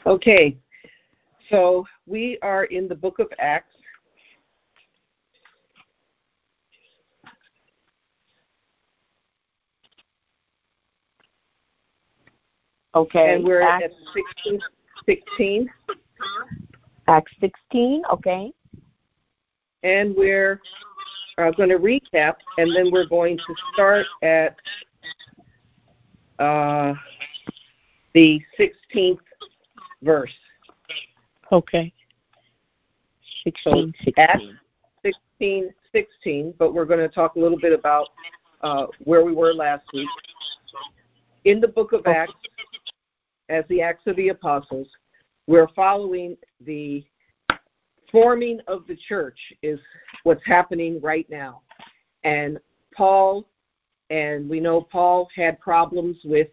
Okay, so we are in the book of Acts. Okay. And we're at 16. Acts 16, okay. And we're going to recap, and then we're going to start at the 16th verse. Okay. 16, so Acts 16, but we're going to talk a little bit about where we were last week. In the book of Acts, as the Acts of the Apostles, we're following the forming of the church is what's happening right now. And we know Paul had problems with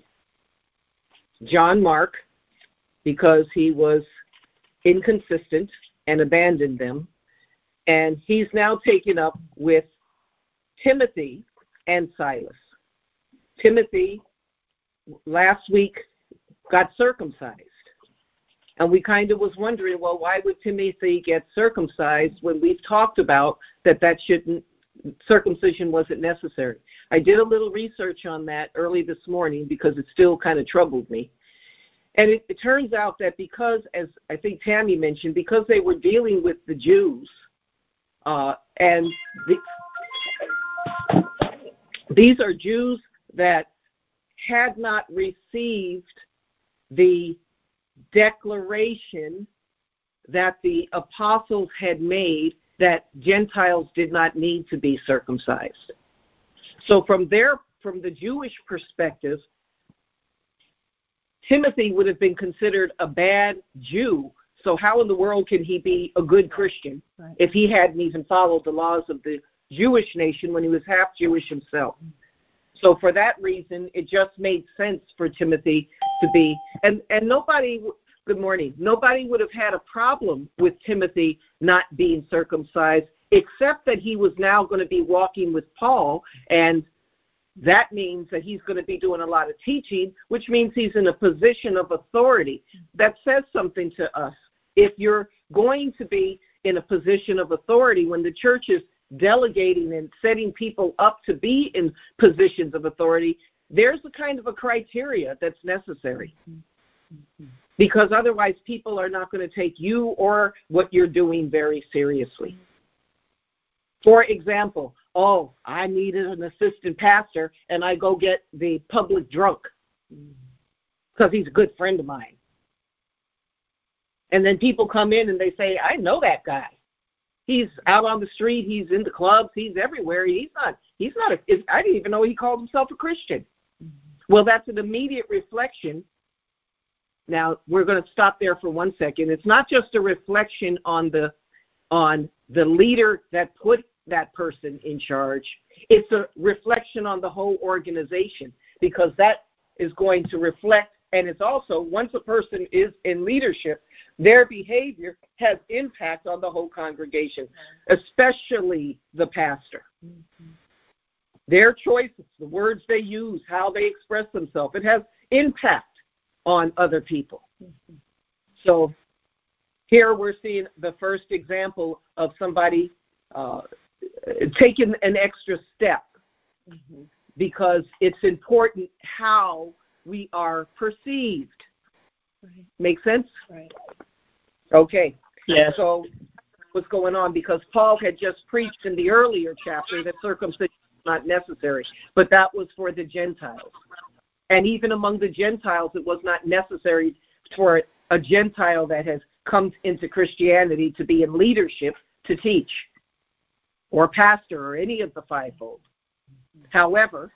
John Mark because he was inconsistent and abandoned them. And he's now taken up with Timothy and Silas. Timothy, last week, got circumcised. And we kind of was wondering, well, why would Timothy get circumcised when we've talked about that circumcision wasn't necessary? I did a little research on that early this morning because it still kind of troubled me. And it turns out that because, as I think Tammy mentioned, because they were dealing with the Jews, these are Jews that had not received the declaration that the apostles had made that Gentiles did not need to be circumcised. So from the Jewish perspective, Timothy would have been considered a bad Jew. So how in the world can he be a good Christian if he hadn't even followed the laws of the Jewish nation when he was half Jewish himself? So for that reason, it just made sense for Timothy to be, and nobody, good morning, nobody would have had a problem with Timothy not being circumcised, except that he was now going to be walking with Paul, and that means that he's going to be doing a lot of teaching, which means he's in a position of authority. That says something to us. If you're going to be in a position of authority when the church is delegating and setting people up to be in positions of authority, there's a kind of a criteria that's necessary. Because otherwise people are not going to take you or what you're doing very seriously. For example, I needed an assistant pastor, and I go get the public drunk because he's a good friend of mine. And then people come in and they say, I know that guy. He's out on the street. He's in the clubs. He's everywhere. I didn't even know he called himself a Christian. Well, that's an immediate reflection. Now, we're going to stop there for 1 second. It's not just a reflection on the leader that put that person in charge. It's a reflection on the whole organization, because that is going to reflect, and it's also, once a person is in leadership, their behavior has impact on the whole congregation, especially the pastor. Their choices, the words they use, how they express themselves, it has impact on other people. So here we're seeing the first example of somebody taking an extra step, because it's important how we are perceived. Right. Make sense? Right. Okay. Yes. So what's going on? Because Paul had just preached in the earlier chapter that circumcision is not necessary, but that was for the Gentiles. And even among the Gentiles, it was not necessary for a Gentile that has come into Christianity to be in leadership to teach, or pastor, or any of the fivefold. However,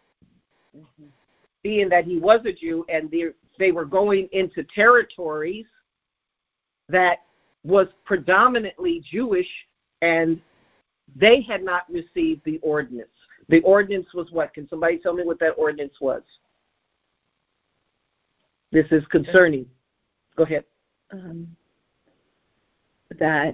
being that he was a Jew and they were going into territories that was predominantly Jewish, and they had not received the ordinance. The ordinance was what? Can somebody tell me what that ordinance was? This is concerning. Go ahead. That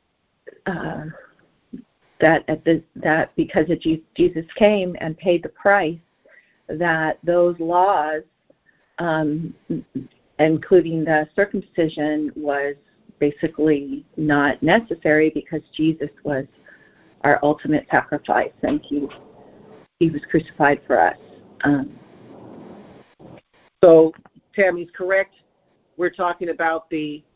because Jesus came and paid the price, that those laws including the circumcision, was basically not necessary because Jesus was our ultimate sacrifice, and he was crucified for us. So Tammy's correct. We're talking about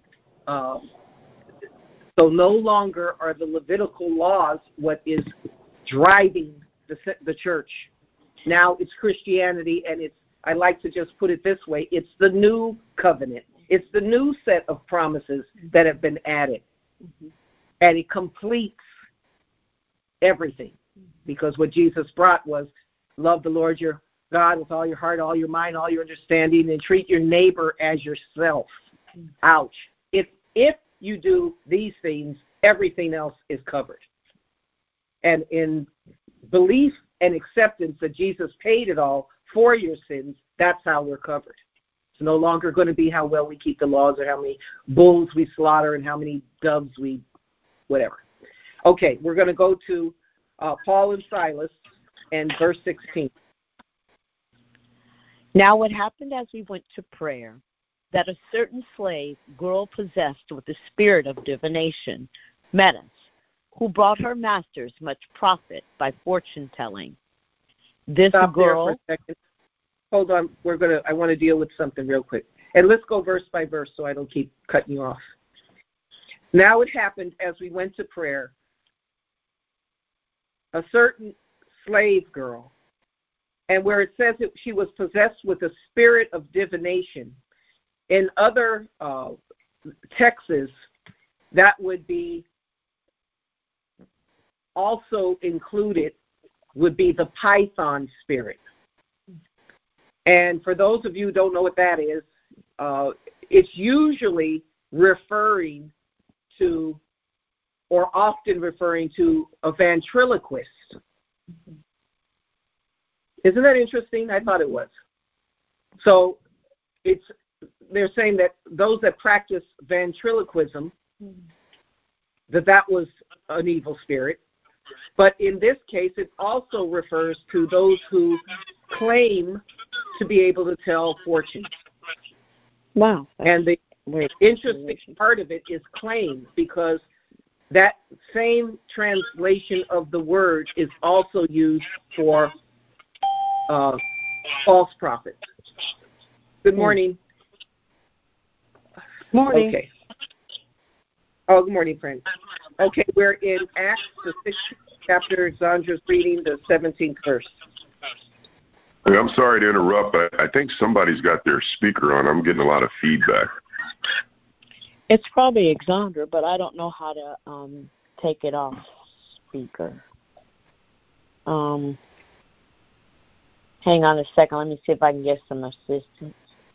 so no longer are the Levitical laws what is driving the church. Now it's Christianity, and I like to just put it this way, it's the new covenant. It's the new set of promises that have been added. Mm-hmm. And it completes everything. Because what Jesus brought was love the Lord your God with all your heart, all your mind, all your understanding, and treat your neighbor as yourself. Ouch. If you do these things, everything else is covered. And in belief and acceptance that Jesus paid it all for your sins, that's how we're covered. It's no longer going to be how well we keep the laws or how many bulls we slaughter and how many doves we whatever. Okay, we're going to go to Paul and Silas and verse 16. Now it happened as we went to prayer that a certain slave girl possessed with the spirit of divination met us, who brought her masters much profit by fortune telling. This Stop girl. There for a second. Hold on. I want to deal with something real quick. And let's go verse by verse so I don't keep cutting you off. Now it happened as we went to prayer, a certain slave girl, and where it says that she was possessed with a spirit of divination. In other texts, that would be also included would be the Python spirit. And for those of you who don't know what that is, it's usually referring to or often referring to a ventriloquist. Isn't that interesting? I thought it was. So they're saying that those that practice ventriloquism, that was an evil spirit. But in this case, it also refers to those who claim to be able to tell fortunes. Wow. And the interesting part of it is claim, because that same translation of the word is also used for false prophets. Good morning. Morning. Okay. Oh, good morning, friends. Okay, we're in Acts, the 16th chapter. Zandra's reading the 17th verse. Hey, I'm sorry to interrupt, but I think somebody's got their speaker on. I'm getting a lot of feedback. It's probably Exandra, but I don't know how to take it off speaker. Hang on a second. Let me see if I can get some assistance.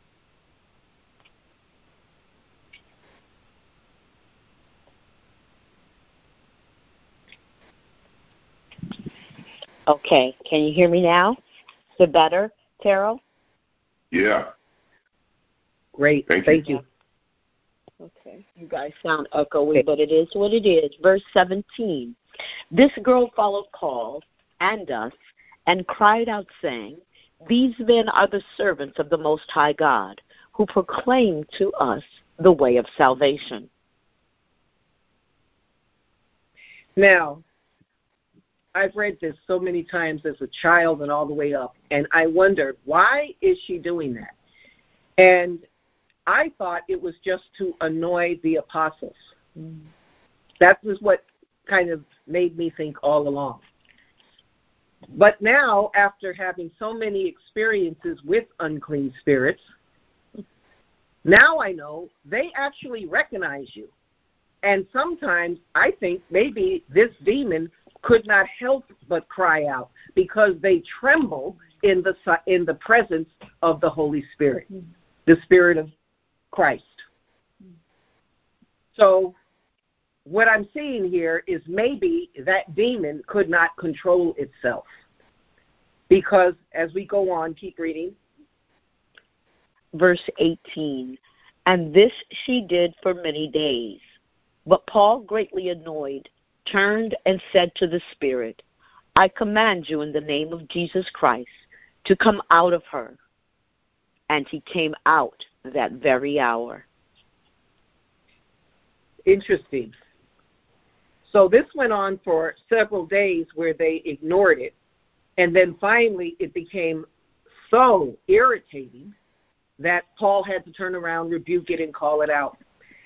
Okay. Can you hear me now? Is it better, Terrell? Yeah. Great. Thank you. Okay. You guys sound echoey, but it is what it is. Verse 17. This girl followed Paul and us and cried out, saying, These men are the servants of the Most High God, who proclaim to us the way of salvation. Now, I've read this so many times as a child and all the way up, and I wondered, why is she doing that? And I thought it was just to annoy the apostles. That was what kind of made me think all along. But now, after having so many experiences with unclean spirits, now I know they actually recognize you. And sometimes I think maybe this demon could not help but cry out because they tremble in the presence of the Holy Spirit, the Spirit of Christ. So what I'm seeing here is maybe that demon could not control itself, because as we go on, keep reading. Verse 18, and this she did for many days. But Paul, greatly annoyed, turned and said to the spirit, I command you in the name of Jesus Christ to come out of her. And he came out that very hour. Interesting. So this went on for several days where they ignored it, and then finally it became so irritating that Paul had to turn around, rebuke it, and call it out.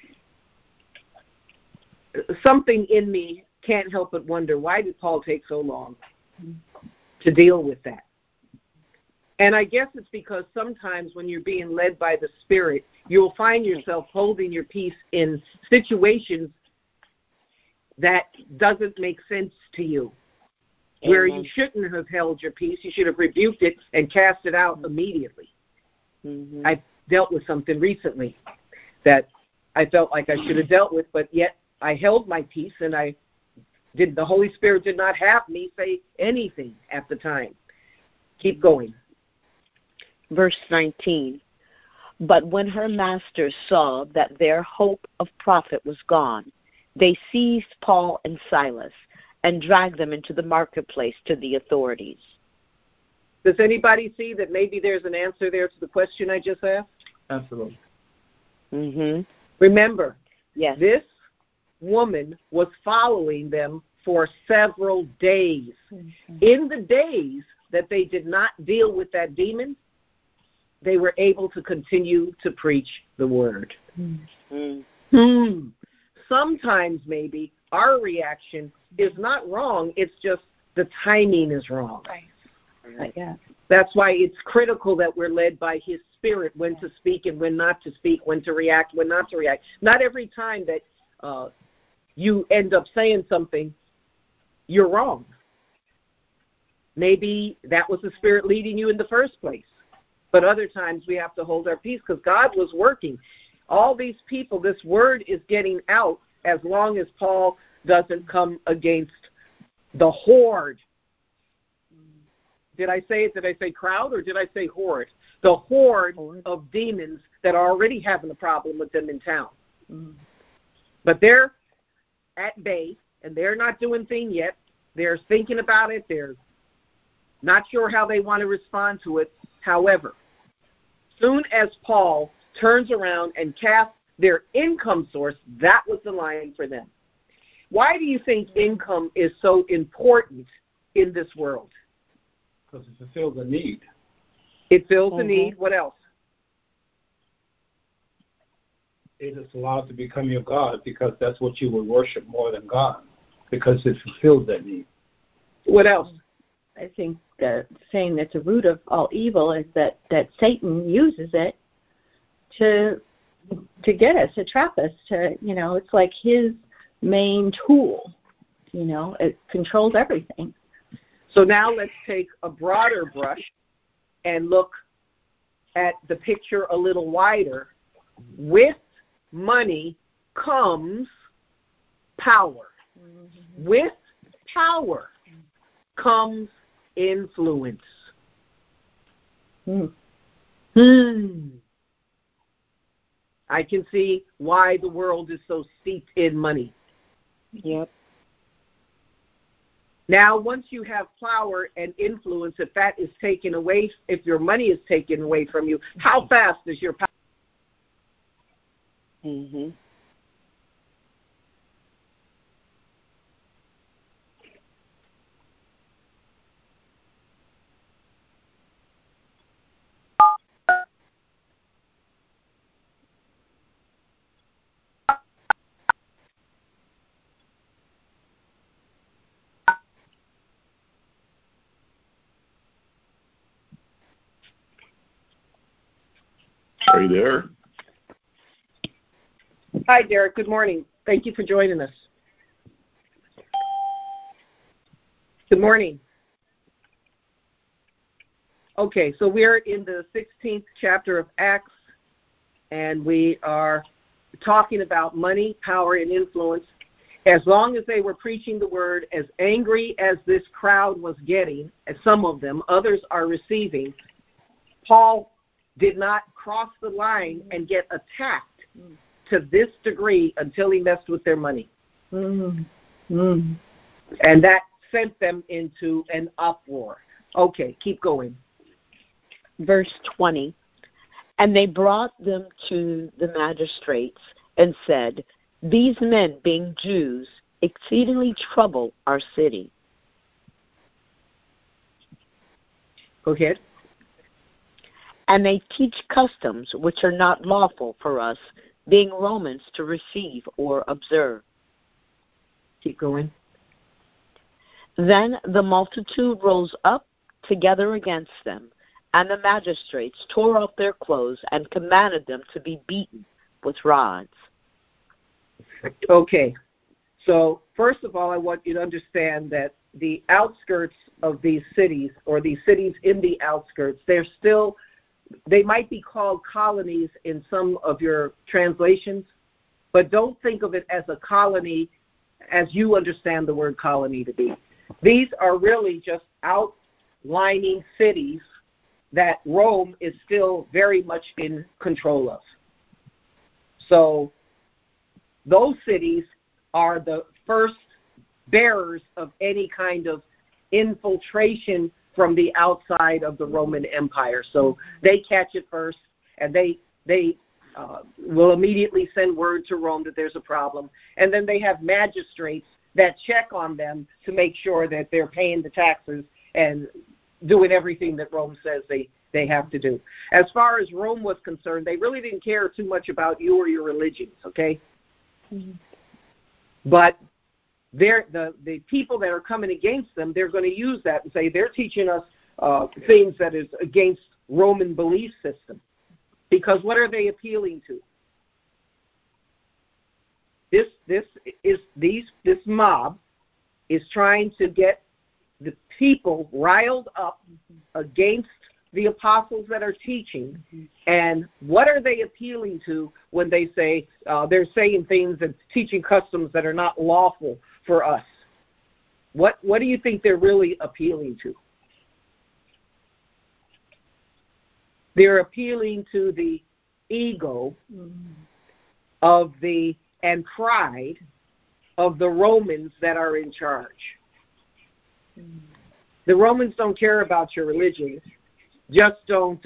Something in me can't help but wonder, why did Paul take so long to deal with that? And I guess it's because sometimes when you're being led by the Spirit, you'll find yourself holding your peace in situations that doesn't make sense to you. Amen. Where you shouldn't have held your peace. You should have rebuked it and cast it out immediately. Mm-hmm. I dealt with something recently that I felt like I should have dealt with, but yet I held my peace, and the Holy Spirit did not have me say anything at the time. Keep going. Verse 19. But when her masters saw that their hope of profit was gone, they seized Paul and Silas and dragged them into the marketplace to the authorities. Does anybody see that maybe there's an answer there to the question I just asked? Absolutely. Mm-hmm. Remember, yes, this woman was following them for several days. Mm-hmm. In the days that they did not deal with that demon, they were able to continue to preach the word. Mm-hmm. Sometimes maybe our reaction is not wrong. It's just the timing is wrong. Right. Yeah. That's why it's critical that we're led by His Spirit, when to speak and when not to speak, when to react, when not to react. Not every time that you end up saying something, you're wrong. Maybe that was the Spirit leading you in the first place. But other times we have to hold our peace because God was working. All these people, this word is getting out as long as Paul doesn't come against the horde. Did I say it? Did I say crowd or did I say horde? The horde of demons that are already having a problem with them in town. Mm-hmm. But they're at bay, and they're not doing anything yet. They're thinking about it. They're not sure how they want to respond to it. However, soon as Paul turns around and casts their income source, that was the line for them. Why do you think income is so important in this world? Because it fulfills a need. It fills a need. What else? It is allowed to become your God, because that's what you would worship more than God, because it fulfills that need. What else? I think the saying that's the root of all evil is that Satan uses it to get us, to trap us, it's like his main tool. It controls everything. So now let's take a broader brush and look at the picture a little wider. With money comes power. Mm-hmm. With power comes influence. I can see why the world is so steeped in money. Yep. Now, once you have power and influence, if that is taken away, if your money is taken away from you, how fast is your power? Mm-hmm. Are you there? Hi, Derek. Good morning. Thank you for joining us. Good morning. Okay, so we're in the 16th chapter of Acts, and we are talking about money, power, and influence. As long as they were preaching the word, as angry as this crowd was getting, as some of them, others are receiving, Paul did not cross the line and get attacked to this degree until he messed with their money. And that sent them into an uproar. Okay, keep going. Verse 20. And they brought them to the magistrates and said, "These men, being Jews, exceedingly trouble our city." Go ahead. "And they teach customs which are not lawful for us, being Romans, to receive or observe." Keep going. Then the multitude rose up together against them, and the magistrates tore off their clothes and commanded them to be beaten with rods. Okay. So, first of all, I want you to understand that the outskirts of these cities, or these cities in the outskirts, they might be called colonies in some of your translations, but don't think of it as a colony as you understand the word colony to be. These are really just outlining cities that Rome is still very much in control of. So those cities are the first bearers of any kind of infiltration from the outside of the Roman Empire. So they catch it first, and they will immediately send word to Rome that there's a problem. And then they have magistrates that check on them to make sure that they're paying the taxes and doing everything that Rome says they have to do. As far as Rome was concerned, they really didn't care too much about you or your religions, okay? Mm-hmm. But the people that are coming against them, they're going to use that and say they're teaching us things that is against Roman belief system. Because what are they appealing to? This mob is trying to get the people riled up against the apostles that are teaching. And what are they appealing to when they say they're saying things and teaching customs that are not lawful for us? What do you think they're really appealing to? They're appealing to the ego of and pride of the Romans that are in charge. The Romans don't care about your religion. Just don't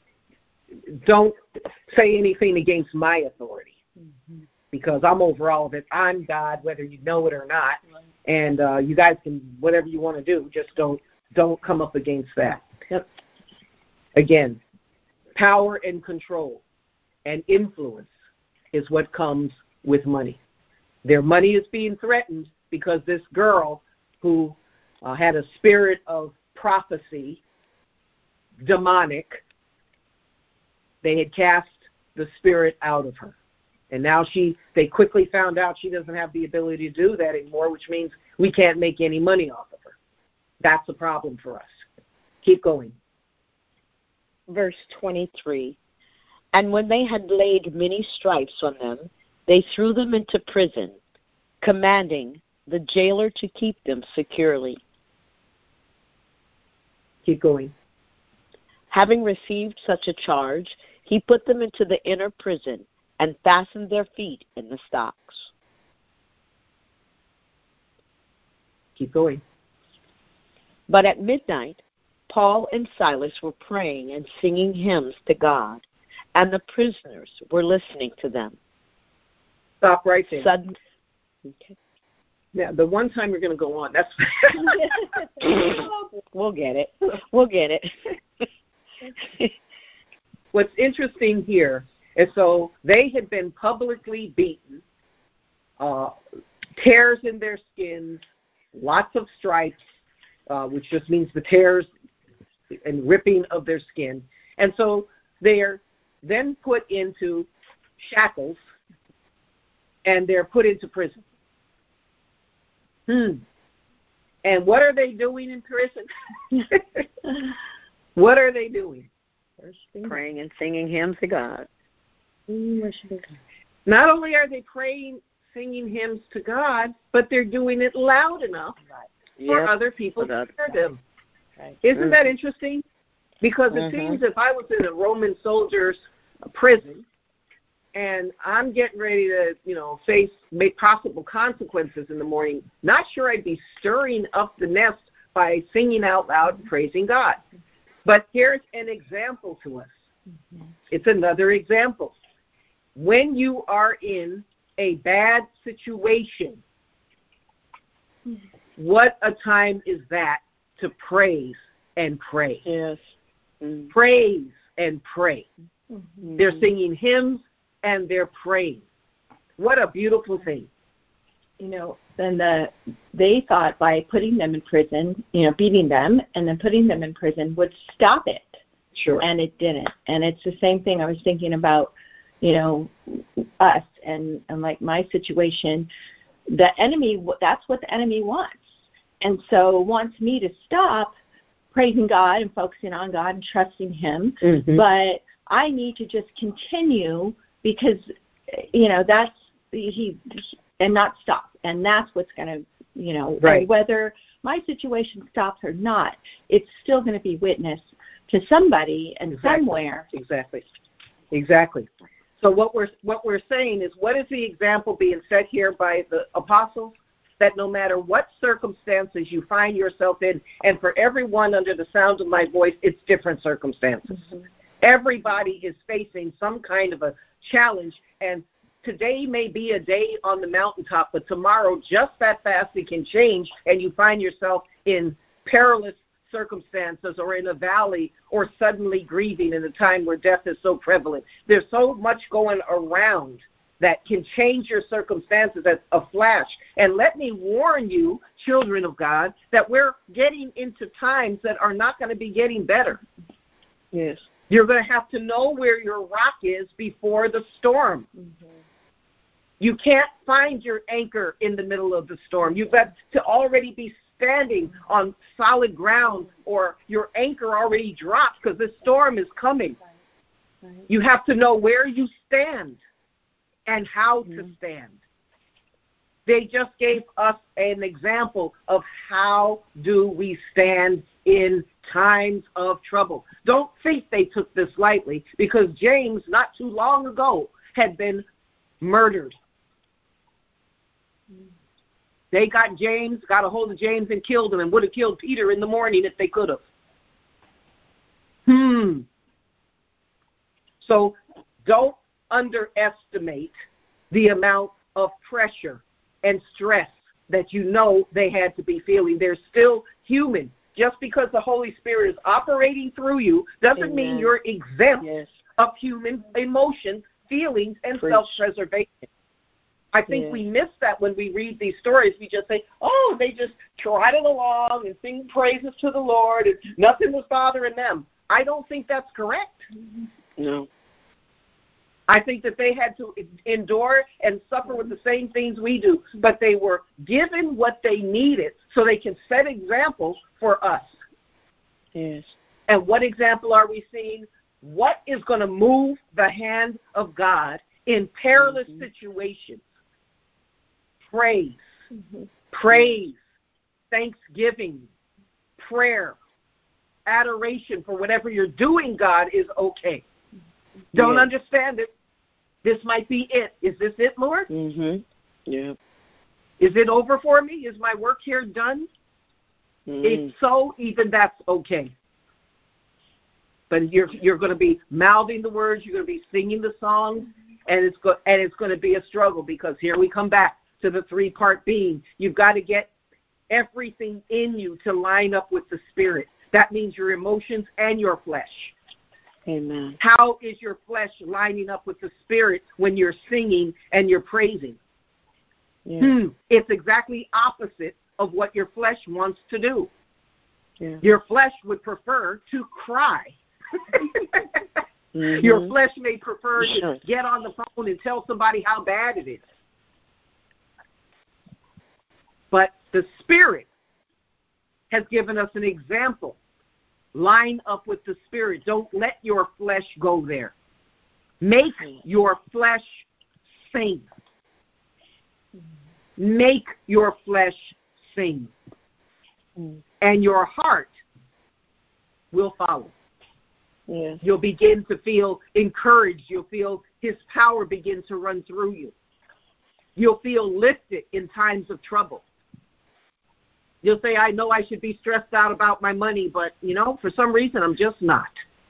say anything against my authority, because I'm over all of it. I'm God, whether you know it or not, and you guys can whatever you want to do. Just don't come up against that. Yep. Again, power and control and influence is what comes with money. Their money is being threatened because this girl who had a spirit of prophecy, demonic, they had cast the spirit out of her. And now they quickly found out she doesn't have the ability to do that anymore, which means we can't make any money off of her. That's a problem for us. Keep going. Verse 23, "And when they had laid many stripes on them, they threw them into prison, commanding the jailer to keep them securely." Keep going. "Having received such a charge, he put them into the inner prison and fastened their feet in the stocks." Keep going. "But at midnight, Paul and Silas were praying and singing hymns to God, and the prisoners were listening to them." Stop right there. Okay. Yeah, the one time you're going to go on. That's We'll get it. What's interesting here is so they had been publicly beaten, tears in their skins, lots of stripes, which just means the tears and ripping of their skin. And so they're then put into shackles and they're put into prison. And what are they doing in prison? What are they doing? Praying and singing hymns to God. Not only are they praying, singing hymns to God, but they're doing it loud enough for other people to hear them. Right. Isn't that interesting? Because it seems if I was in a Roman soldier's prison and I'm getting ready to, face possible consequences in the morning, not sure I'd be stirring up the nest by singing out loud and praising God. But here's an example to us. Mm-hmm. It's another example. When you are in a bad situation, what a time is that to praise and pray. Yes. Mm-hmm. Praise and pray. Mm-hmm. They're singing hymns and they're praying. What a beautiful thing. You know, then they thought by putting them in prison, you know, beating them and then putting them in prison would stop it. Sure. And it didn't. And it's the same thing I was thinking about, you know, us and like my situation. The enemy, that's what the enemy wants. And so wants me to stop praising God and focusing on God and trusting him. Mm-hmm. But I need to just continue because, you know, that's and not stop. And that's what's going to, you know, right. Whether my situation stops or not, it's still going to be witness to somebody and exactly. somewhere. Exactly. So what we're saying is, what is the example being set here by the apostles? That no matter what circumstances you find yourself in, and for everyone under the sound of my voice, it's different circumstances. Mm-hmm. Everybody is facing some kind of a challenge, and today may be a day on the mountaintop, but tomorrow just that fast it can change, and you find yourself in perilous circumstances or in a valley or suddenly grieving in a time where death is so prevalent. There's so much going around that can change your circumstances at a flash. And let me warn you, children of God, that we're getting into times that are not going to be getting better. Yes. You're going to have to know where your rock is before the storm. Mm-hmm. You can't find your anchor in the middle of the storm. You've got to already be standing on solid ground, or your anchor already dropped because the storm is coming. Right. You have to know where you stand and how to stand. They just gave us an example of how do we stand in times of trouble. Don't think they took this lightly, because James, not too long ago, had been murdered. They got a hold of James and killed him, and would have killed Peter in the morning if they could have. So don't underestimate the amount of pressure and stress that you know they had to be feeling. They're still human. Just because the Holy Spirit is operating through you doesn't Amen. Mean you're exempt yes. of human emotions, feelings, and self-preservation. I think we miss that when we read these stories. We just say, oh, they just trotted along and sing praises to the Lord, and nothing was bothering them. I don't think that's correct. No. I think that they had to endure and suffer with the same things we do, but they were given what they needed so they can set examples for us. Yes. And what example are we seeing? What is going to move the hand of God in perilous situations? Praise. Praise. Thanksgiving. Prayer. Adoration for whatever you're doing, God, is okay. Don't understand it. This might be it. Is this it, Lord? Yeah. Is it over for me? Is my work here done? If so, even that's okay. But you're going to be mouthing the words. You're going to be singing the songs, and it's going to be a struggle, because here we come back to the three-part being. You've got to get everything in you to line up with the Spirit. That means your emotions and your flesh. Amen. How is your flesh lining up with the Spirit when you're singing and you're praising? It's exactly opposite of what your flesh wants to do. Your flesh would prefer to cry. Your flesh may prefer to get on the phone and tell somebody how bad it is. But the Spirit has given us an example. Line up with the Spirit. Don't let your flesh go there. Make your flesh sing. Make your flesh sing. And your heart will follow. You'll begin to feel encouraged. You'll feel His power begin to run through you. You'll feel lifted in times of trouble. You'll say, I know I should be stressed out about my money, but, for some reason I'm just not.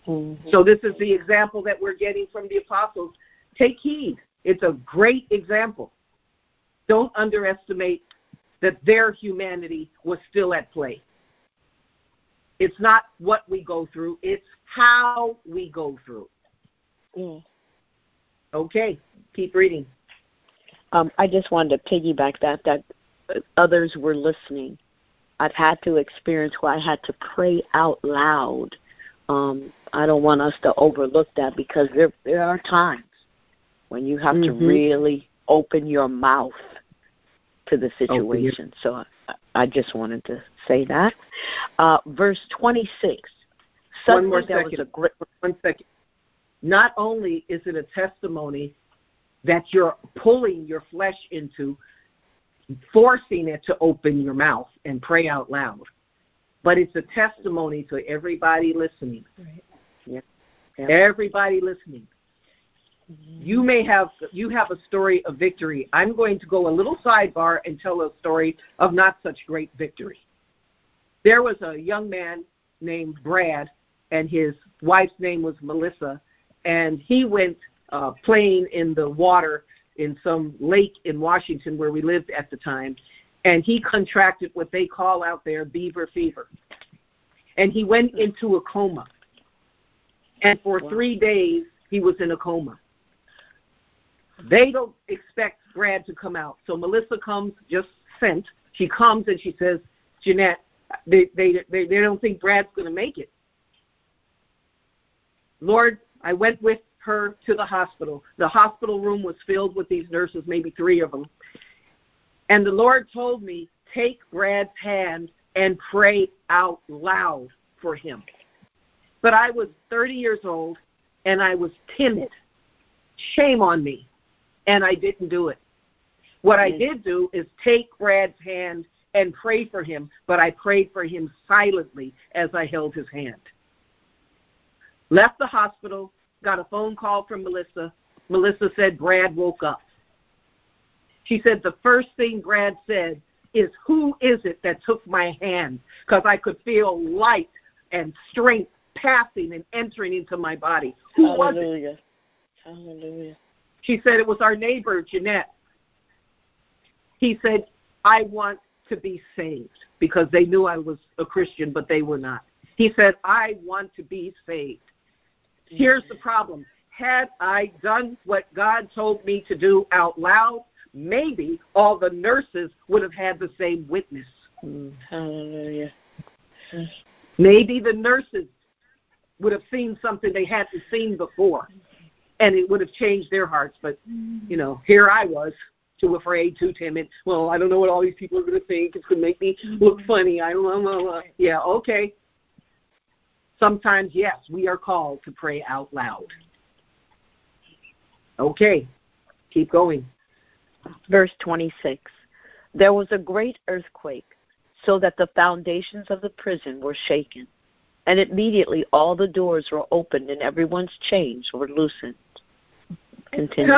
Mm-hmm. So this is the example that we're getting from the apostles. Take heed. It's a great example. Don't underestimate that their humanity was still at play. It's not what we go through, it's how we go through. Mm. Okay, keep reading. I just wanted to piggyback that others were listening. I've had to experience where I had to pray out loud. I don't want us to overlook that, because there are times when you have to really open your mouth to the situation. So I just wanted to say that. Verse 26. One more second. One second. Not only is it a testimony that you're pulling your flesh into, forcing it to open your mouth and pray out loud, but it's a testimony to everybody listening. Right. Yep. Everybody listening. You have a story of victory. I'm going to go a little sidebar and tell a story of not such great victory. There was a young man named Brad, and his wife's name was Melissa, and he went playing in the water in some lake in Washington where we lived at the time, and he contracted what they call out there beaver fever. And he went into a coma. And for 3 days, he was in a coma. They don't expect Brad to come out. So Melissa comes, just sent. She comes and she says, Jeanette, they don't think Brad's going to make it. Lord, I went with her to the hospital. The hospital room was filled with these nurses, maybe 3 of them. And the Lord told me, take Brad's hand and pray out loud for him. But I was 30 years old, and I was timid. Shame on me. And I didn't do it. What I did do is take Brad's hand and pray for him, but I prayed for him silently as I held his hand. Left the hospital, got a phone call from Melissa. Melissa said Brad woke up. She said the first thing Brad said is, who is it that took my hand? Because I could feel light and strength passing and entering into my body. Who was it? Hallelujah. She said it was our neighbor, Jeanette. He said, I want to be saved, because they knew I was a Christian, but they were not. He said, I want to be saved. Here's the problem. Had I done what God told me to do out loud, maybe all the nurses would have had the same witness. Hallelujah. Maybe the nurses would have seen something they hadn't seen before, and it would have changed their hearts. But, here I was, too afraid, too timid. Well, I don't know what all these people are going to think. It's going to make me look funny. I don't know. Yeah, okay. Sometimes, yes, we are called to pray out loud. Okay, keep going. Verse 26. There was a great earthquake, so that the foundations of the prison were shaken, and immediately all the doors were opened and everyone's chains were loosened. Continue.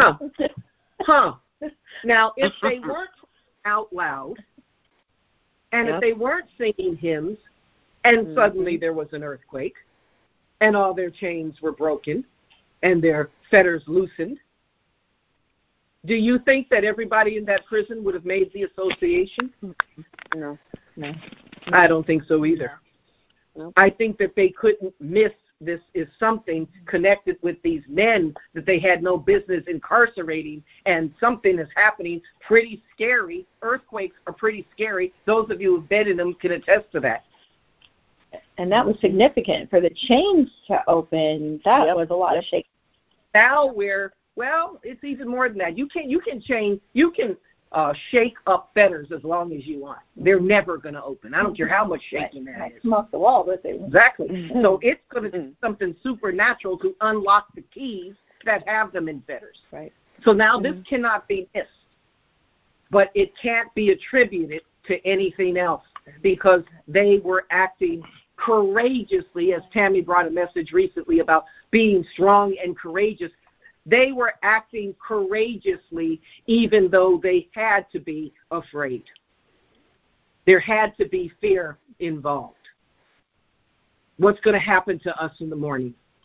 Now, if they weren't out loud, and if they weren't singing hymns, and suddenly there was an earthquake, and all their chains were broken, and their fetters loosened, do you think that everybody in that prison would have made the association? No. I don't think so either. No. I think that they couldn't miss this is something connected with these men that they had no business incarcerating, and something is happening pretty scary. Earthquakes are pretty scary. Those of you who've been in them can attest to that. And that was significant for the chains to open. That was a lot of shaking. Now it's even more than that. You can shake up fetters as long as you want. They're never going to open. I don't care how much shaking that is. Come off the wall, but they exactly. So it's going to be something supernatural to unlock the keys that have them in fetters. Right. So now this cannot be missed, but it can't be attributed to anything else, because they were acting courageously, as Tammy brought a message recently about being strong and courageous. They were acting courageously even though they had to be afraid. There had to be fear involved. What's going to happen to us in the morning?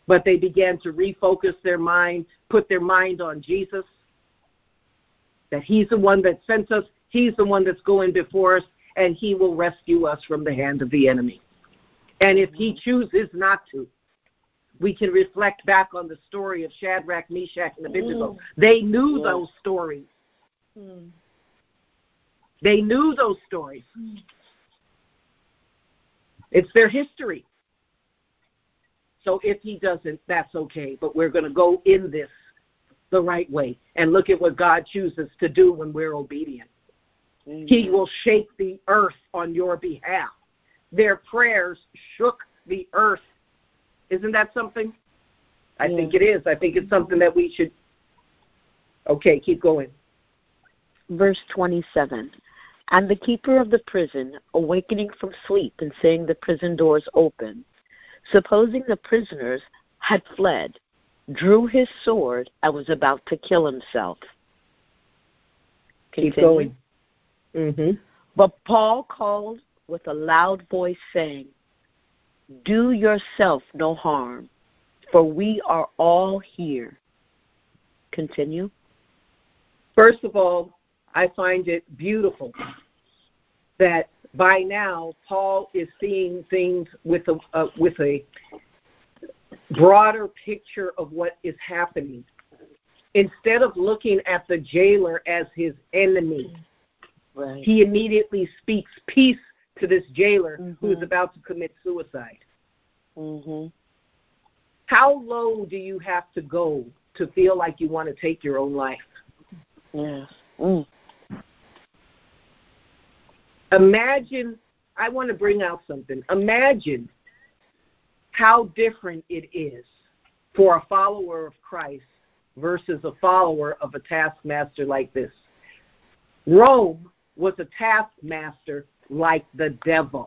But they began to refocus their mind, put their mind on Jesus, that he's the one that sent us, he's the one that's going before us, and he will rescue us from the hand of the enemy. And if he chooses not to, we can reflect back on the story of Shadrach, Meshach, and Abednego. They knew those stories. They knew those stories. It's their history. So if he doesn't, that's okay. But we're going to go in this the right way and look at what God chooses to do when we're obedient. He will shake the earth on your behalf. Their prayers shook the earth. Isn't that something? I think it is. I think it's something that we should. Okay, keep going. Verse 27. And the keeper of the prison, awakening from sleep and seeing the prison doors open, supposing the prisoners had fled, drew his sword and was about to kill himself. Keep going. But Paul called with a loud voice, saying, Do yourself no harm, for we are all here. Continue. First of all, I find it beautiful that by now Paul is seeing things with a broader picture of what is happening. Instead of looking at the jailer as his enemy, he immediately speaks peace to this jailer who is about to commit suicide. How low do you have to go to feel like you want to take your own life? Imagine, I want to bring out something. Imagine how different it is for a follower of Christ versus a follower of a taskmaster like this. Rome was a taskmaster like the devil.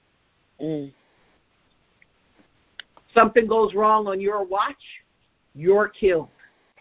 Something goes wrong on your watch, you're killed.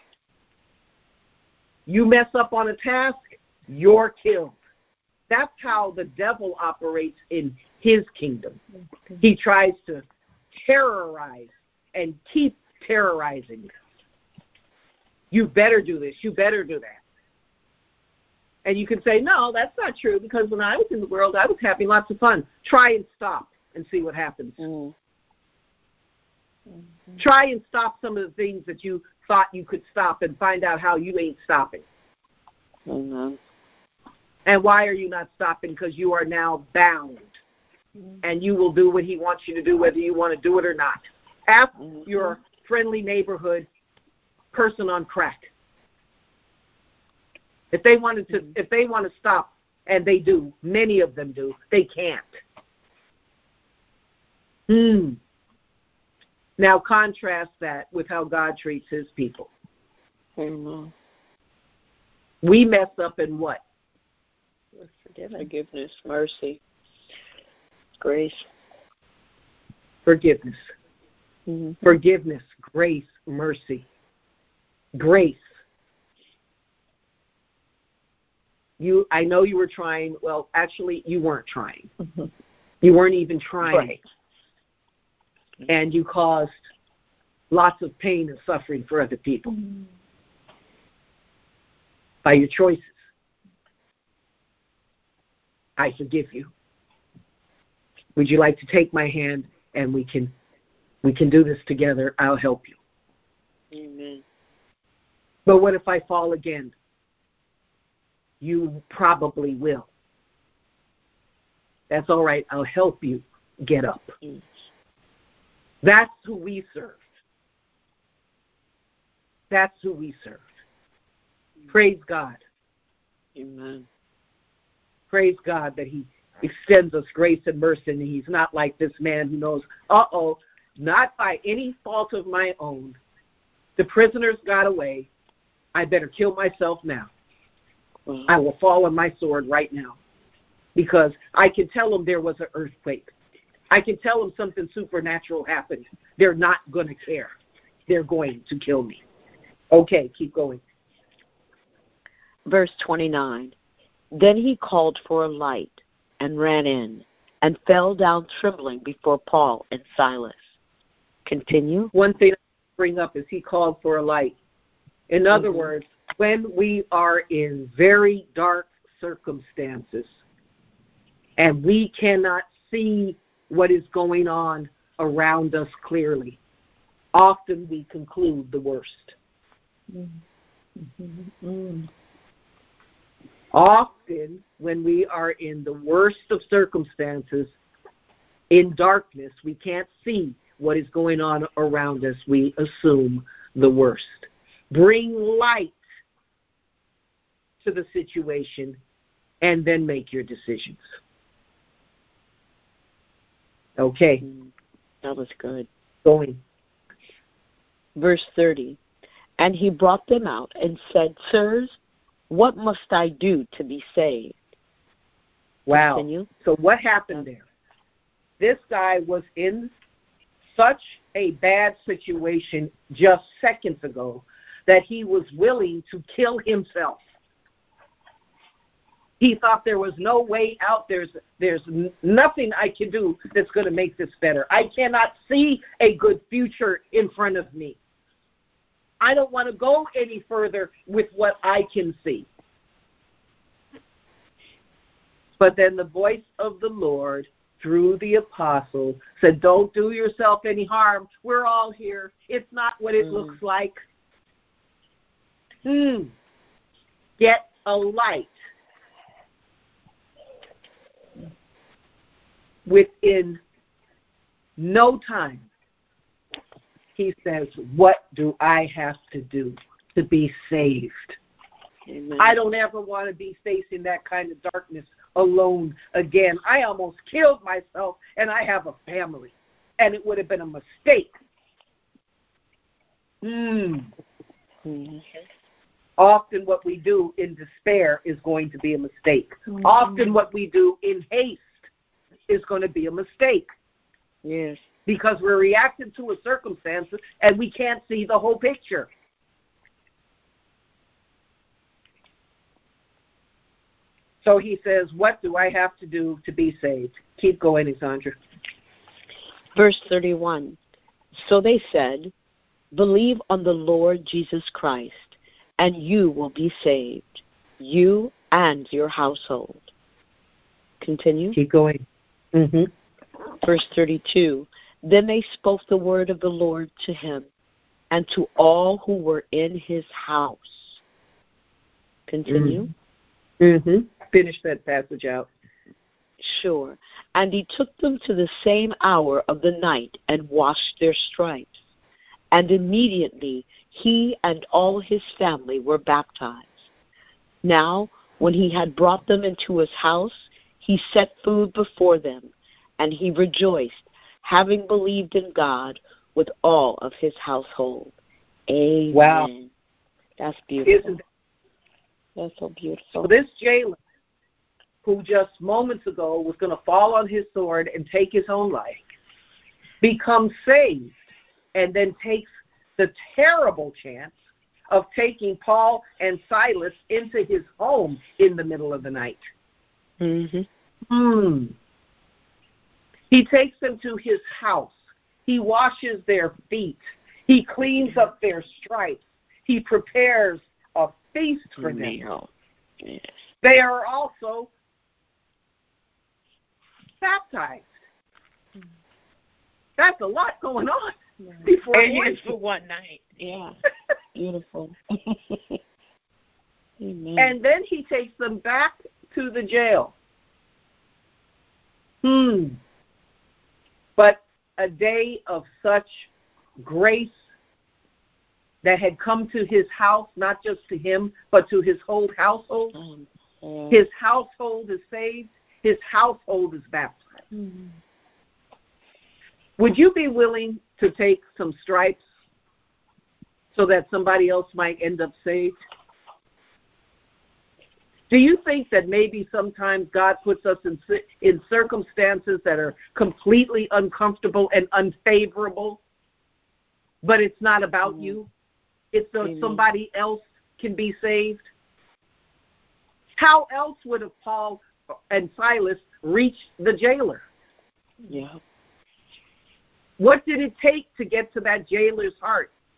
You mess up on a task, you're killed. That's how the devil operates in his kingdom. He tries to terrorize and keep terrorizing. You better do this. You better do that. And you can say, no, that's not true, because when I was in the world, I was having lots of fun. Try and stop and see what happens. Try and stop some of the things that you thought you could stop and find out how you ain't stopping. And why are you not stopping? Because you are now bound. And you will do what he wants you to do, whether you want to do it or not. Ask your friendly neighborhood person on crack. If they want to stop, and they do, many of them do, they can't. Now contrast that with how God treats his people. We mess up in what? Forgiveness, mercy, grace. Forgiveness. Forgiveness, grace, mercy. Grace. I know you were trying. Well, actually, you weren't trying. You weren't even trying. Right. And you caused lots of pain and suffering for other people by your choices. I forgive you. Would you like to take my hand and we can do this together? I'll help you. Amen. But what if I fall again? You probably will. That's all right. I'll help you get up. That's who we serve. That's who we serve. Praise God. Amen. Praise God that he extends us grace and mercy, and he's not like this man who knows, not by any fault of my own. The prisoners got away. I better kill myself now. I will fall on my sword right now, because I can tell them there was an earthquake. I can tell them something supernatural happened. They're not going to care. They're going to kill me. Okay, keep going. Verse 29. Then he called for a light and ran in and fell down trembling before Paul and Silas. Continue. One thing I bring up is he called for a light. In other words, when we are in very dark circumstances and we cannot see what is going on around us clearly, often we conclude the worst. Often, when we are in the worst of circumstances, in darkness, we can't see what is going on around us. We assume the worst. Bring light to the situation and then make your decisions. Okay. That was good. Going. Verse 30. And he brought them out and said, Sirs, what must I do to be saved? Wow. Continue. So what happened there? This guy was in such a bad situation just seconds ago that he was willing to kill himself. He thought there was no way out. There's nothing I can do that's going to make this better. I cannot see a good future in front of me. I don't want to go any further with what I can see. But then the voice of the Lord through the apostle said, don't do yourself any harm. We're all here. It's not what it looks like. Get a light. Within no time, he says, what do I have to do to be saved? Amen. I don't ever want to be facing that kind of darkness alone again. I almost killed myself, and I have a family, and it would have been a mistake. Often what we do in despair is going to be a mistake. Often what we do in haste is going to be a mistake. Yes. Because we're reacting to a circumstance and we can't see the whole picture. So he says, what do I have to do to be saved? Keep going, Isandra. Verse 31. So they said, believe on the Lord Jesus Christ, and you will be saved, you and your household. Continue. Keep going. Verse 32. Then they spoke the word of the Lord to him and to all who were in his house. Continue. Finish that passage out. Sure. And he took them to the same hour of the night and washed their stripes. And immediately he and all his family were baptized. Now, when he had brought them into his house, he set food before them, and he rejoiced, having believed in God with all of his household. Amen. Wow. That's beautiful. That's so beautiful. So this jailer, who just moments ago was going to fall on his sword and take his own life, becomes saved and then takes the terrible chance of taking Paul and Silas into his home in the middle of the night. He takes them to his house. He washes their feet. He cleans up their stripes. He prepares a feast for them. Yes. They are also baptized. That's a lot going on before for one night. Yeah. Beautiful. Amen. And then he takes them back to the jail. But a day of such grace that had come to his house, not just to him, but to his whole household. His household is saved. His household is baptized. Would you be willing to take some stripes so that somebody else might end up saved? Do you think that maybe sometimes God puts us in circumstances that are completely uncomfortable and unfavorable, but it's not about you? It's so somebody else can be saved? How else would have Paul and Silas reached the jailer? Yeah. What did it take to get to that jailer's heart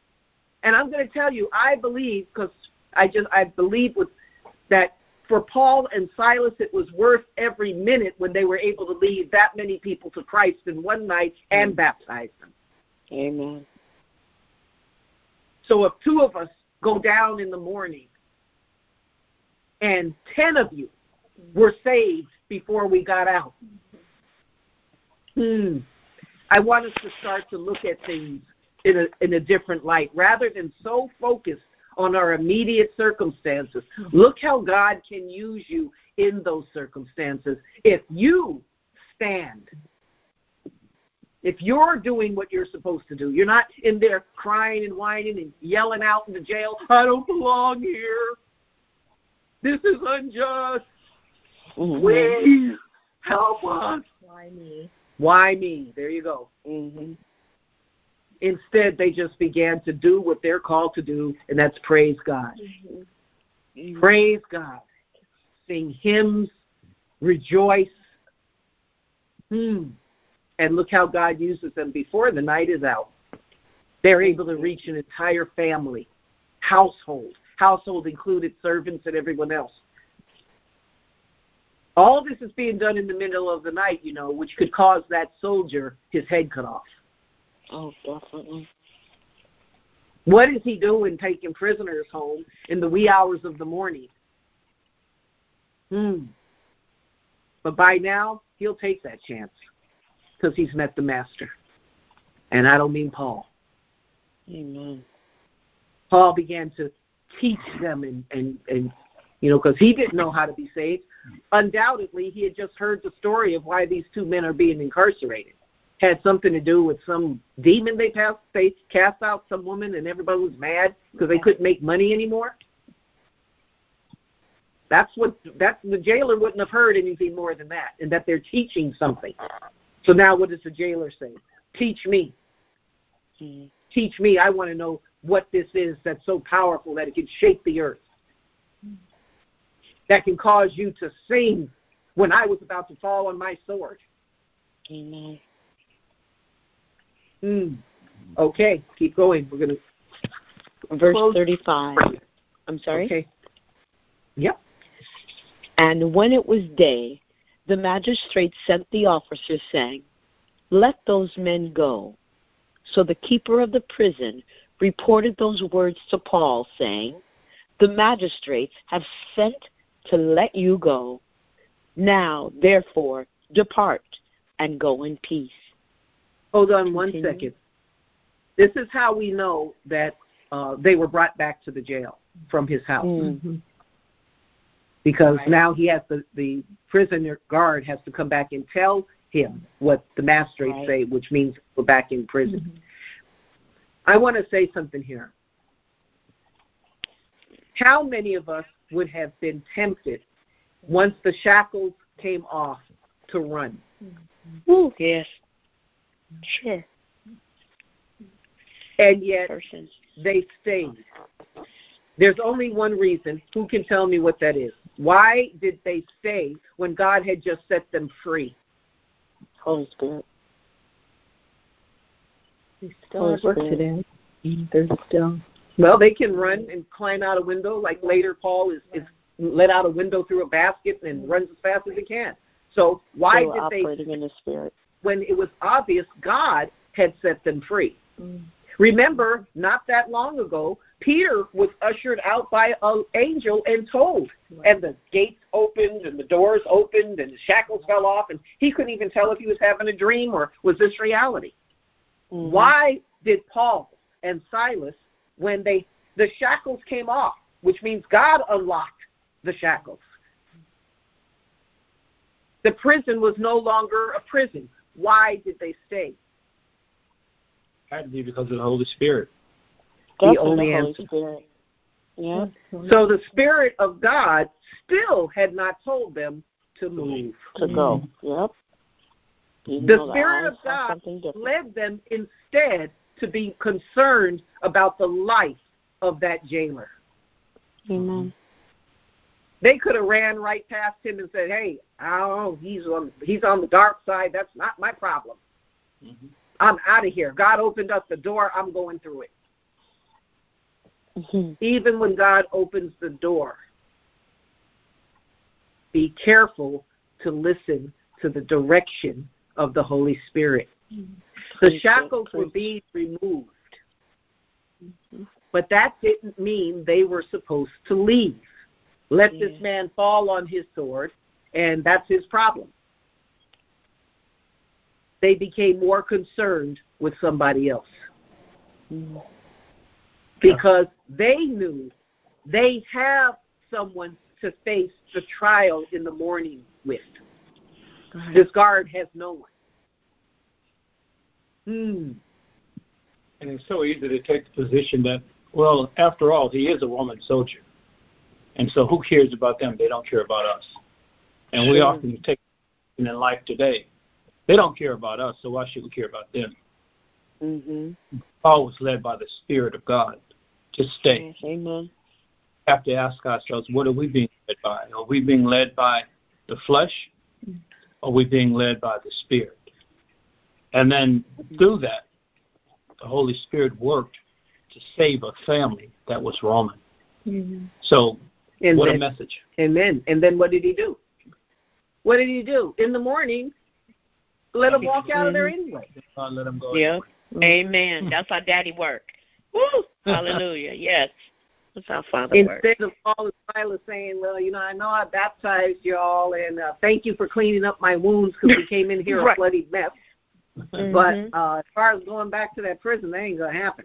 And I'm going to tell you, I believe, because I believe that for Paul and Silas, it was worth every minute when they were able to lead that many people to Christ in one night and baptize them. Amen. So if 2 of us go down in the morning and 10 of you were saved before we got out, I want us to start to look at things in a different light. Rather than so focused on our immediate circumstances, look how God can use you in those circumstances if you stand. If you're doing what you're supposed to do, you're not in there crying and whining and yelling out in the jail, I don't belong here. This is unjust. Mm-hmm. Please help us. Why me? Why me? There you go. Mm-hmm. Instead, they just began to do what they're called to do, and that's praise God. Mm-hmm. Praise God. Sing hymns, rejoice. And look how God uses them before the night is out. They're able to reach an entire family, household included servants and everyone else. All this is being done in the middle of the night, which could cause that soldier his head cut off. Oh, definitely. What is he doing taking prisoners home in the wee hours of the morning? But by now, he'll take that chance because he's met the Master. And I don't mean Paul. Amen. Paul began to teach them and because he didn't know how to be saved. Undoubtedly, he had just heard the story of why these 2 men are being incarcerated. Had something to do with some demon they cast out some woman, and everybody was mad because they couldn't make money anymore. The jailer wouldn't have heard anything more than that, and that they're teaching something. So now what does the jailer say? Teach me. Mm-hmm. Teach me. I want to know what this is that's so powerful that it can shake the earth. That can cause you to sing when I was about to fall on my sword. Amen. Okay, keep going. We're going to verse 35. I'm sorry? Okay. Yep. And when it was day, the magistrate sent the officers, saying, Let those men go. So the keeper of the prison reported those words to Paul, saying, The magistrates have sent to let you go. Now, therefore, depart and go in peace. Hold on one second. This is how we know that they were brought back to the jail from his house. Mm-hmm. Because now he has the prisoner guard has to come back and tell him what the magistrates say, which means we're back in prison. Mm-hmm. I want to say something here. How many of us would have been tempted once the shackles came off to run? Oh, yes. Sure. And yet they stayed. There's only one reason. Who can tell me what that is? Why did they stay when God had just set them free? Holy Spirit. They still have work to do. They're still. Well, they can run and climb out a window like later Paul is let out a window through a basket and runs as fast as he can. So why did they operating in the Spirit when it was obvious God had set them free? Remember, not that long ago, Peter was ushered out by an angel and told, and the gates opened and the doors opened and the shackles fell off, and he couldn't even tell if he was having a dream or was this reality. Mm-hmm. Why did Paul and Silas, when the shackles came off, which means God unlocked the shackles, the prison was no longer a prison. Why did they stay? Had to be because of the Holy Spirit. The only answer. Yeah. So the Spirit of God still had not told them to move. To go. Yep. The Spirit of God led them instead to be concerned about the life of that jailer. Amen. They could have ran right past him and said, hey, I don't know, he's on the dark side. That's not my problem. Mm-hmm. I'm out of here. God opened up the door. I'm going through it. Even when God opens the door, be careful to listen to the direction of the Holy Spirit. The shackles were being removed, but that didn't mean they were supposed to leave. Let this man fall on his sword, and that's his problem. They became more concerned with somebody else because they knew they have someone to face the trial in the morning with. This guard has no one. And it's so easy to take the position that, well, after all, he is a Roman soldier. And so who cares about them? They don't care about us. And we often take it in life today. They don't care about us, so why should we care about them? Paul was led by the Spirit of God to stay. Amen. We have to ask ourselves, what are we being led by? Are we being led by the flesh? Or are we being led by the Spirit? And then through that, the Holy Spirit worked to save a family that was Roman. So, what a message. Amen. And then what did he do? What did he do? In the morning, let him walk out of there anyway. Let him go. Yeah. Amen. That's how Daddy worked. Woo! Hallelujah. Yes. That's how Father worked. Instead of Paul and Silas saying, well, I know I baptized y'all, and thank you for cleaning up my wounds because we came in here a bloody mess. But as far as going back to that prison, that ain't going to happen.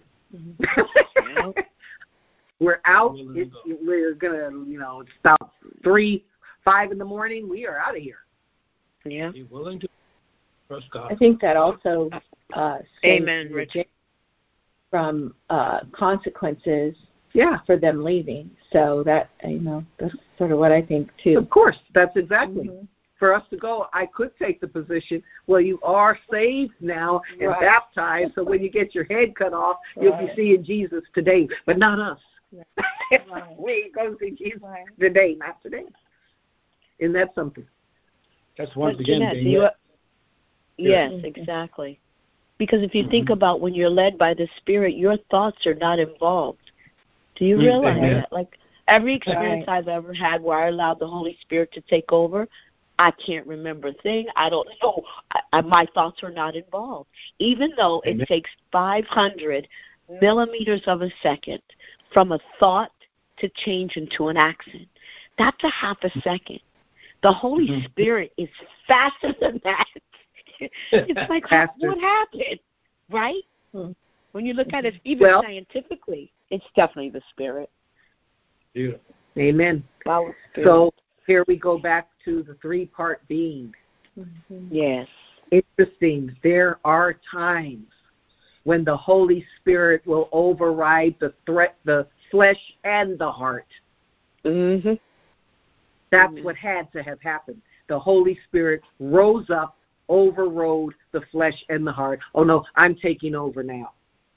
We're out. We're going to, it's about 3, 5 in the morning. We are out of here. Yeah. Be willing to trust God. I think that also Amen, Richard. From consequences for them leaving. So that, that's sort of what I think too. Of course, that's exactly. For us to go, I could take the position, well, you are saved now and baptized, so when you get your head cut off, you'll be seeing Jesus today, but not us. We ain't going to see Jesus today, not today. Isn't that something? That's once again Jeanette, yes, exactly. Because if you think about when you're led by the Spirit, your thoughts are not involved. Do you realize that? Like every experience I've ever had where I allowed the Holy Spirit to take over, I can't remember a thing. I don't know. My thoughts are not involved. Even though it takes 500 millimeters of a second from a thought to change into an action. That's a half a second. The Holy Spirit is faster than that. It's like, what happened? Right? When you look at it, even scientifically, it's definitely the Spirit. Beautiful. Amen. So here we go back to the 3-part being. Yes. Interesting. There are times when the Holy Spirit will override the flesh and the heart. That's what had to have happened. The Holy Spirit rose up, overrode the flesh and the heart. Oh, no, I'm taking over now.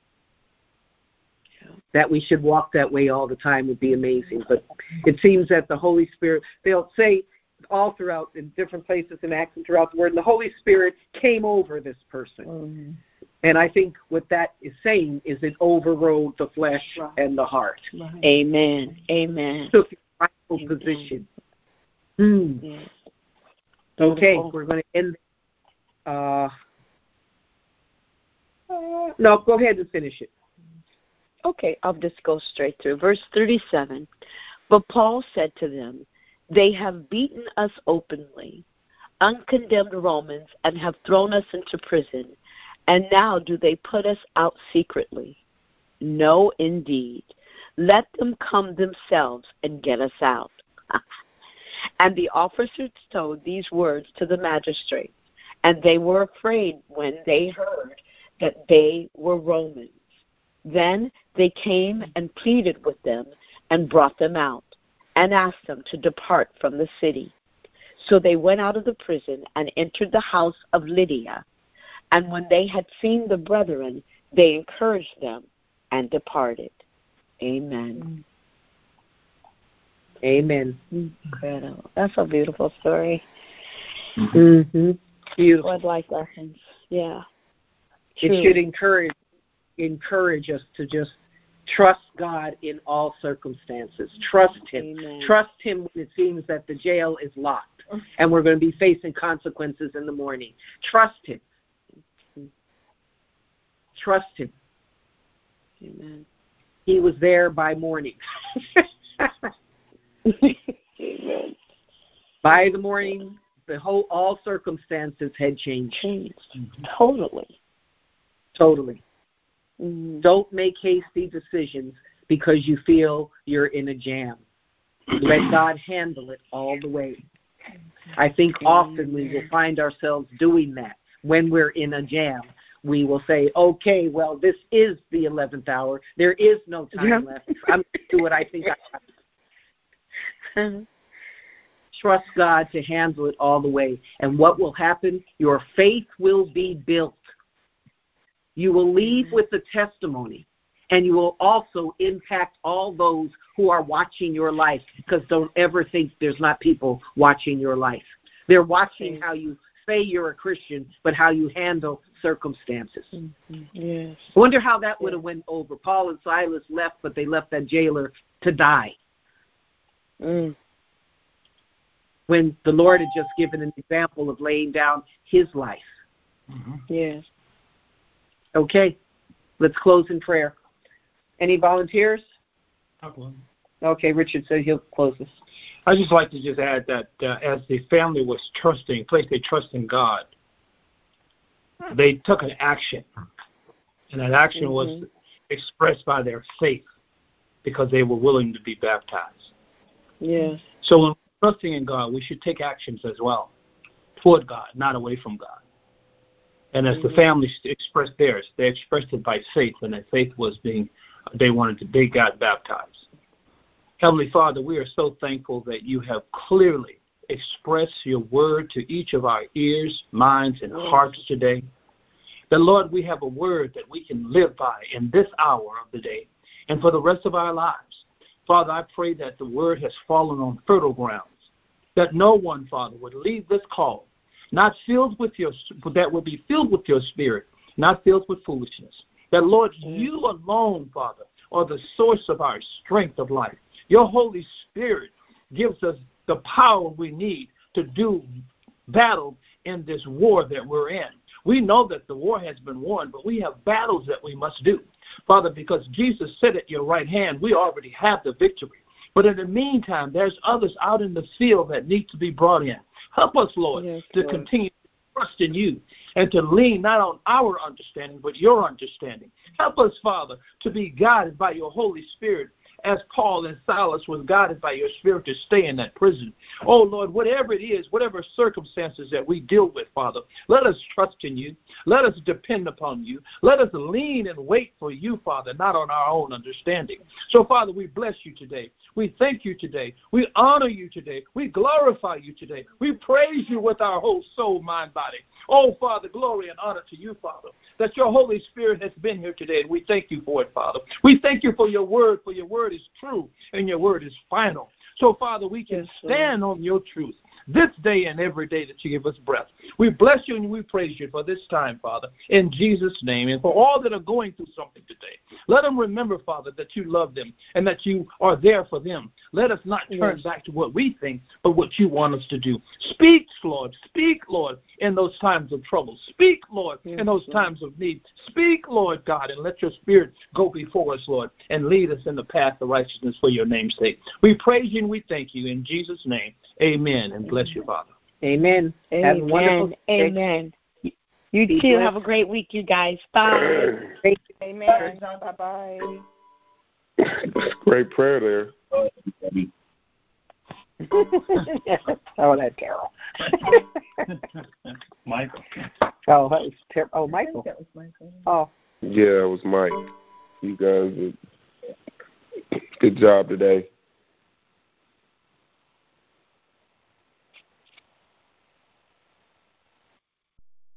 That we should walk that way all the time would be amazing. But it seems that the Holy Spirit, they'll say all throughout in different places in Acts and throughout the Word, and the Holy Spirit came over this person. And I think what that is saying is it overrode the flesh and the heart. Amen. Amen. Took a rightful position. Yes. Okay, we're going to end. No, go ahead and finish it. Okay, I'll just go straight through. Verse 37, but Paul said to them, they have beaten us openly, uncondemned Romans, and have thrown us into prison, and now do they put us out secretly? No, indeed. Let them come themselves and get us out. And the officers told these words to the magistrates, and they were afraid when they heard that they were Romans. Then they came and pleaded with them and brought them out and asked them to depart from the city. So they went out of the prison and entered the house of Lydia. And when they had seen the brethren, they encouraged them and departed. Amen. Amen. Incredible. That's a beautiful story. Beautiful. What life lessons. Yeah. It should encourage us to just Trust God in all circumstances. Trust Him. Amen. Trust Him when it seems that the jail is locked and we're going to be facing consequences in the morning. Trust Him. Trust Him. Amen. He was there by morning. Amen. By the morning, all circumstances had changed. Totally. Totally. Mm-hmm. Don't make hasty decisions because you feel you're in a jam. Let God handle it all the way. I think often we will find ourselves doing that. When we're in a jam, we will say, okay, well, this is the 11th hour. There is no time left. I'm going to do what I think I have. Trust God to handle it all the way. And what will happen? Your faith will be built. You will leave with a testimony, and you will also impact all those who are watching your life, because don't ever think there's not people watching your life. They're watching how you say you're a Christian, but how you handle circumstances. Mm-hmm. Yes. I wonder how that would have went over. Paul and Silas left, but they left that jailer to die. Mm. When the Lord had just given an example of laying down his life. Mm-hmm. Yes. Okay, let's close in prayer. Any volunteers? Okay, Richard said he'll close us. I'd just like to just add that as the family was placed their trust in God, they took an action. And that action was expressed by their faith because they were willing to be baptized. Yes. So when we're trusting in God, we should take actions as well toward God, not away from God. And as the family expressed theirs, they expressed it by faith, and that faith was they got baptized. Heavenly Father, we are so thankful that you have clearly expressed your word to each of our ears, minds, and hearts today. That, Lord, we have a word that we can live by in this hour of the day and for the rest of our lives. Father, I pray that the word has fallen on fertile grounds, that no one, Father, would leave this call not filled with that will be filled with your spirit, not filled with foolishness. That, Lord, you alone, Father, are the source of our strength of life. Your Holy Spirit gives us the power we need to do battle in this war that we're in. We know that the war has been won, but we have battles that we must do. Father, because Jesus said at your right hand, we already have the victory. But in the meantime, there's others out in the field that need to be brought in. Help us, Lord, to continue to trust in you and to lean not on our understanding, but your understanding. Help us, Father, to be guided by your Holy Spirit as Paul and Silas was guided by your Spirit to stay in that prison. Oh, Lord, whatever it is, whatever circumstances that we deal with, Father, let us trust in you. Let us depend upon you. Let us lean and wait for you, Father, not on our own understanding. So, Father, we bless you today. We thank you today. We honor you today. We glorify you today. We praise you with our whole soul, mind, body. Oh, Father, glory and honor to you, Father, that your Holy Spirit has been here today, and we thank you for it, Father. We thank you for your word is true and your word is final. So, Father, we can stand on your truth this day and every day that you give us breath. We bless you and we praise you for this time, Father, in Jesus' name. And for all that are going through something today, let them remember, Father, that you love them and that you are there for them. Let us not turn back to what we think, but what you want us to do. Speak, Lord, in those times of trouble. Speak, Lord, in those times of need. Speak, Lord God, and let your Spirit go before us, Lord, and lead us in the path of righteousness for your name's sake. We praise you and we thank you in Jesus' name. Amen. And bless you, Father. Amen. Have a wonderful day. Amen. You too. Have a great week, you guys. Bye. Amen. Bye-bye. Great prayer there. Oh, that's Carol. Michael. Oh, that was Michael. That was Michael. Oh. Yeah, it was Mike. You guys did good job today.